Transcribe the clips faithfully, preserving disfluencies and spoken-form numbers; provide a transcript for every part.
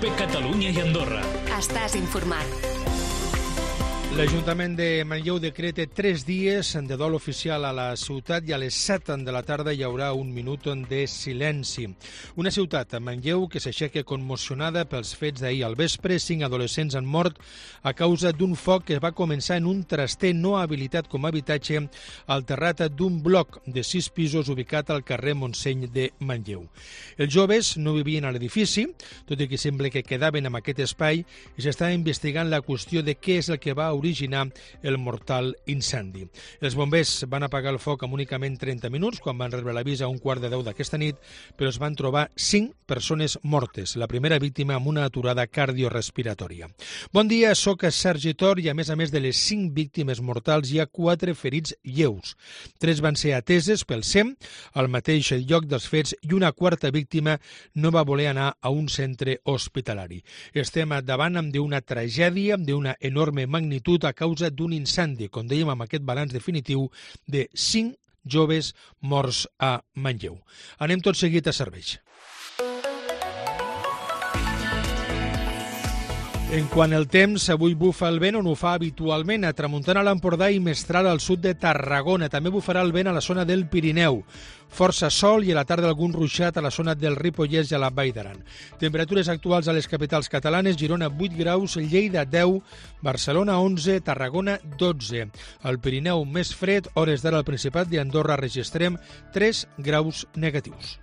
Cope Catalunya i Andorra. Estàs informat. L'Ajuntament de Manlleu decreta tres dies de dol oficial a la ciutat i a les set de la tarda hi haurà un minut de silenci. Una ciutat, Manlleu, que s'aixeca commocionada pels fets d'ahir al vespre. Cinc adolescents han mort a causa d'un foc que va començar en un traster no habilitat com a habitatge al terrat d'un bloc de sis pisos ubicat al carrer Montseny de Manlleu. Els joves no vivien a l'edifici, tot i que sembla que quedaven en aquest espai, i s'està investigant la qüestió de què és el que va originar el mortal incendi. Els bombers van apagar el foc en únicament trenta minuts, quan van rebre l'avís a un quart de deu d'aquesta nit, però es van trobar cinc persones mortes, la primera víctima amb una aturada cardiorespiratòria. Bon dia, soc Sergi Tor i a més a més de les cinc víctimes mortals hi ha quatre ferits lleus. Tres van ser ateses pel S E M al mateix lloc dels fets i una quarta víctima no va voler anar a un centre hospitalari. Estem davant d'una tragèdia d'una enorme magnitud a causa d'un incendi, com dèiem, amb aquest balanç definitiu de cinc joves morts a Manlleu. Anem tot seguit a serveis. En quant al temps, avui bufa el vent on ho fa habitualment, a tramuntana a l'Empordà i mestral al sud de Tarragona. També bufarà el vent a la zona del Pirineu. Força sol i a la tarda algun ruixat a la zona del Ripollès i a la Vall d'Aran. Temperatures actuals a les capitals catalanes: Girona vuit graus, Lleida deu, Barcelona onze, Tarragona dotze. Al Pirineu més fred, hores d'ara al Principat i Andorra registrem tres graus negatius.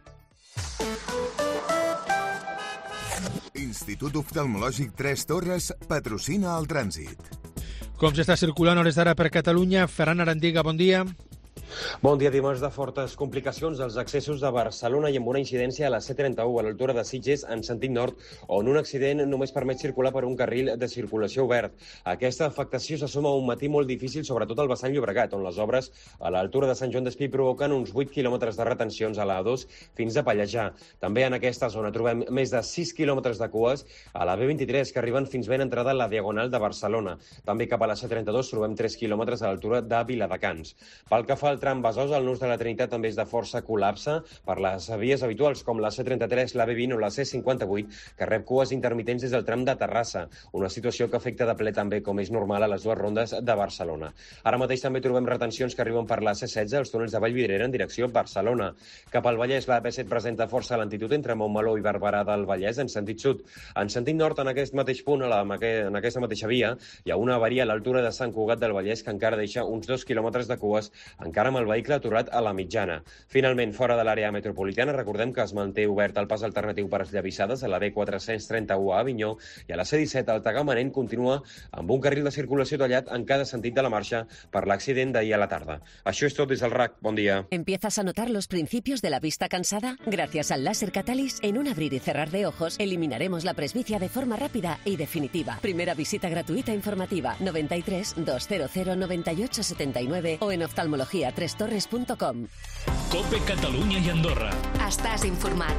Institut Oftalmològic Tres Torres patrocina el trànsit. Com s'està circulant hores d'ara per Catalunya? Ferran Arandiga, bon dia. Bon dia. Dimarts de fortes complicacions als accessos de Barcelona i amb una incidència a la C trenta-u a l'altura de Sitges en sentit nord, on un accident només permet circular per un carril de circulació obert. Aquesta afectació se suma a un matí molt difícil, sobretot al vessant Llobregat, on les obres a l'altura de Sant Joan d'Espí provoquen uns vuit quilòmetres de retencions a la A dos fins a Pallejà. També en aquesta zona trobem més de sis quilòmetres de cues a la B vint-i-tres, que arriben fins ben entrada a la Diagonal de Barcelona. També cap a la C trenta-dos trobem tres quilòmetres a l'altura de Viladecans. Pel que fa al tram Besòs, el Nus de la Trinitat també és de força col·lapse per les vies habituals, com la C trenta-tres, la B vint o la C cinquanta-vuit, que rep cues intermitents des del tram de Terrassa, una situació que afecta de ple també, com és normal, a les dues rondes de Barcelona. Ara mateix també trobem retencions que arriben per la C setze, els túnels de Vallvidrera en direcció a Barcelona. Cap al Vallès, la B set presenta força lentitud entre Montmeló i Barberà del Vallès en sentit sud. En sentit nord, en aquest mateix punt, a la, en aquesta mateixa via, hi ha una avaria a l'altura de Sant Cugat del Vallès que encara deixa uns dos quilòmetres de cues, encara amb el vehicle aturat a la mitjana. Finalment, fora de l'àrea metropolitana, recordem que es manté obert el pas alternatiu per esllavissades a la B quatre-cents trenta-u a Avinyó i a la C disset el Tagamanent continua amb un carril de circulació tallat en cada sentit de la marxa per l'accident d'ahir a la tarda. Això és tot des del R A C. Bon dia. ¿Empiezas a notar los principios de la vista cansada? Gracias al láser Catalyst, en un abrir y cerrar de ojos, eliminaremos la presbicia de forma rápida y definitiva. Primera visita gratuita informativa noventa y tres, doscientos noventa y ocho setenta y nueve o en oftalmología tres torres punto com. Cope Catalunya i Andorra. Estàs informat.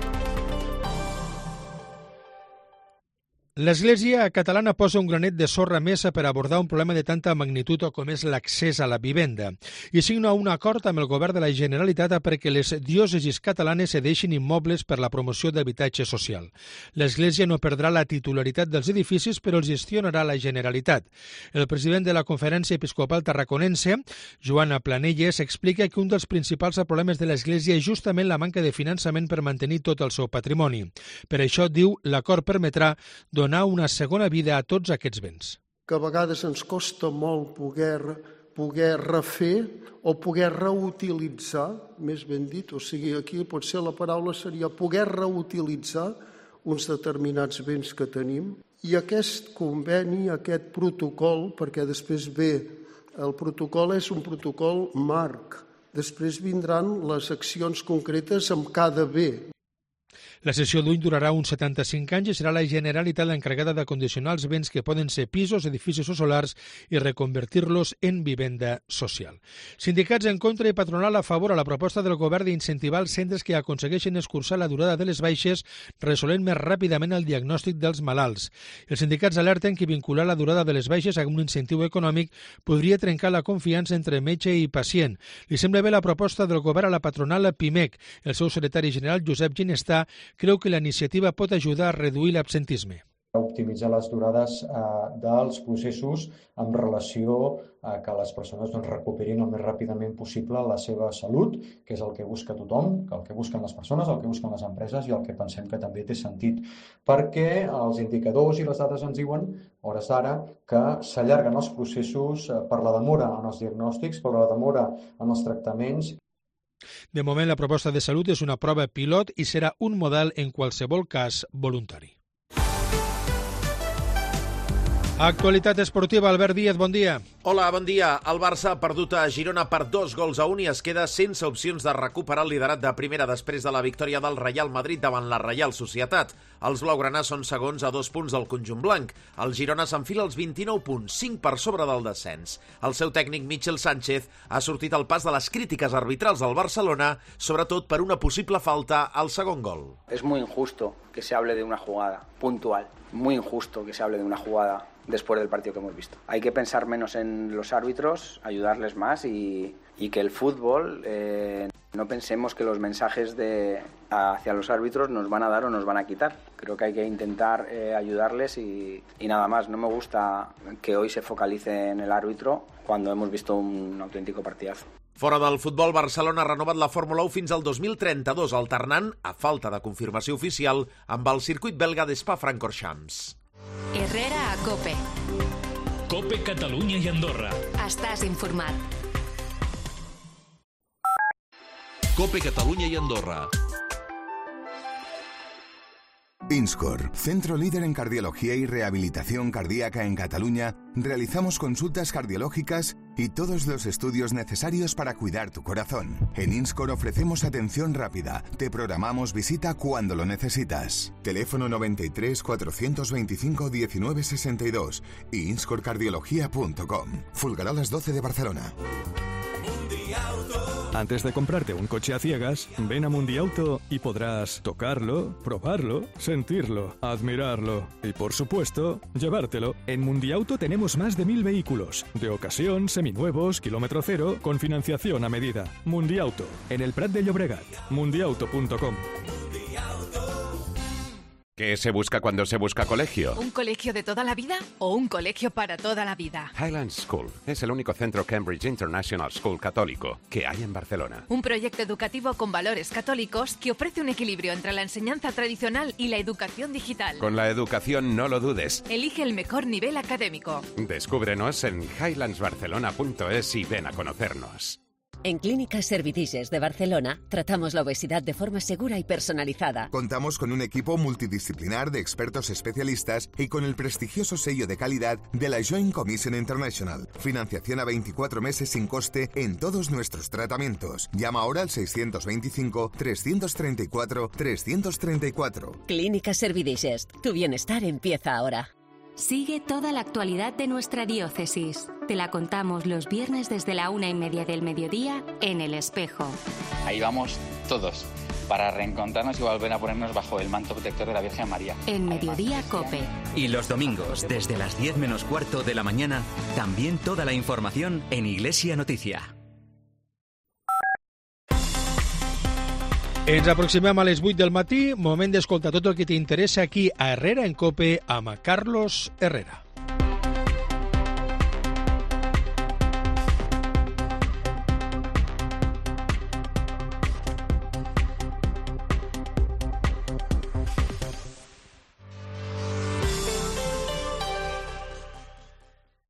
L'Església catalana posa un granet de sorra més per abordar un problema de tanta magnitud com és l'accés a la vivenda i signa un acord amb el govern de la Generalitat perquè les diòcesis catalanes cedeixin immobles per la promoció d'habitatge social. L'Església no perdrà la titularitat dels edificis, però els gestionarà la Generalitat. El president de la Conferència Episcopal Tarraconense, Joan Planelles, explica que un dels principals problemes de l'Església és justament la manca de finançament per mantenir tot el seu patrimoni. Per això, diu, l'acord permetrà donar donar una segona vida a tots aquests béns. Que a vegades ens costa molt poder, poder refer o poder reutilitzar, més ben dit, o sigui, aquí potser la paraula seria poder reutilitzar uns determinats béns que tenim. I aquest conveni, aquest protocol, perquè després ve, el protocol és un protocol marc, després vindran les accions concretes amb cada bé. La sessió d'ull durarà uns setanta-cinc anys i serà la Generalitat l'encarregada de condicionar els béns que poden ser pisos, edificis o solars i reconvertir-los en vivenda social. Sindicats en contra i patronal a favor a la proposta del govern d'incentivar els centres que aconsegueixen escurçar la durada de les baixes, resolent més ràpidament el diagnòstic dels malalts. Els sindicats alerten que vincular la durada de les baixes a un incentiu econòmic podria trencar la confiança entre metge i pacient. Li sembla bé la proposta del govern a la patronal Pimec. El seu secretari general, Josep Ginestà, creu que la iniciativa pot ajudar a reduir l'absentisme. optimitzar les durades eh, dels processos en relació a que les persones doncs, recuperin el més ràpidament possible la seva salut, que és el que busca tothom, el que busquen les persones, el que busquen les empreses i el que pensem que també té sentit. Perquè els indicadors i les dades ens diuen, hores d'ara, que s'allarguen els processos per la demora en els diagnòstics, per la demora en els tractaments. De moment, la proposta de salut és una prova pilot i serà un model en qualsevol cas voluntari. Actualitat esportiva, Albert Díaz, bon dia. Hola, bon dia. El Barça ha perdut a Girona per dos gols a un i es queda sense opcions de recuperar el liderat de primera després de la victòria del Real Madrid davant la Reial Societat. Els blaugrana són segons a dos punts del conjunt blanc. El Girona s'enfila als vint-i-nou punts, cinc per sobre del descens. El seu tècnic Michel Sánchez ha sortit al pas de les crítiques arbitrals del Barcelona, sobretot per una possible falta al segon gol. Es muy injusto que se hable de una jugada puntual, muy injusto que se hable de una jugada después del partido que hemos visto. Hay que pensar menos en los árbitros, ayudarles más y, y que el fútbol, eh, no pensemos que los mensajes de, hacia los árbitros nos van a dar o nos van a quitar. Creo que hay que intentar eh, ayudarles y, y nada más. No me gusta que hoy se focalice en el árbitro cuando hemos visto un auténtico partidazo. Fora del futbol, Barcelona ha renovat la Fórmula u fins al dos mil trenta-dos, alternant, a falta de confirmació oficial, amb el circuit belga d'Spa-Francorchamps. Herrera a COPE. COPE Catalunya i Andorra. Estàs informat. COPE Catalunya i Andorra. INSCOR, centro líder en cardiología y rehabilitación cardíaca en Cataluña, realizamos consultas cardiológicas y todos los estudios necesarios para cuidar tu corazón. En INSCOR ofrecemos atención rápida, te programamos visita cuando lo necesitas. Teléfono noventa y tres, cuatrocientos veinticinco, diecinueve sesenta y dos y inscor cardiología punto com. Fulgarolas doce de Barcelona. Antes de comprarte un coche a ciegas, ven a Mundiauto y podrás tocarlo, probarlo, sentirlo, admirarlo y, por supuesto, llevártelo. En Mundiauto tenemos más de mil vehículos, de ocasión, seminuevos, kilómetro cero, con financiación a medida. Mundiauto, en el Prat de Llobregat. mundiauto punto com. ¿Qué se busca cuando se busca colegio? ¿Un colegio de toda la vida o un colegio para toda la vida? Highlands School es el único centro Cambridge International School católico que hay en Barcelona. Un proyecto educativo con valores católicos que ofrece un equilibrio entre la enseñanza tradicional y la educación digital. Con la educación no lo dudes. Elige el mejor nivel académico. Descúbrenos en highlands barcelona punto es y ven a conocernos. En Clínicas Servidices de Barcelona tratamos la obesidad de forma segura y personalizada. Contamos con un equipo multidisciplinar de expertos especialistas y con el prestigioso sello de calidad de la Joint Commission International. Financiación a veinticuatro meses sin coste en todos nuestros tratamientos. Llama ahora al seiscientos veinticinco, trescientos treinta y cuatro, trescientos treinta y cuatro. Clínicas Servidices. Tu bienestar empieza ahora. Sigue toda la actualidad de nuestra diócesis. Te la contamos los viernes desde la una y media del mediodía en El Espejo. Ahí vamos todos, para reencontrarnos y volver a ponernos bajo el manto protector de la Virgen María. En Mediodía COPE. Y los domingos, desde las diez menos cuarto de la mañana, también toda la información en Iglesia Noticia. Ens aproximem a les vuit del matí, moment d'escoltar tot el que t'interessa aquí a Herrera en COPE amb Carlos Herrera.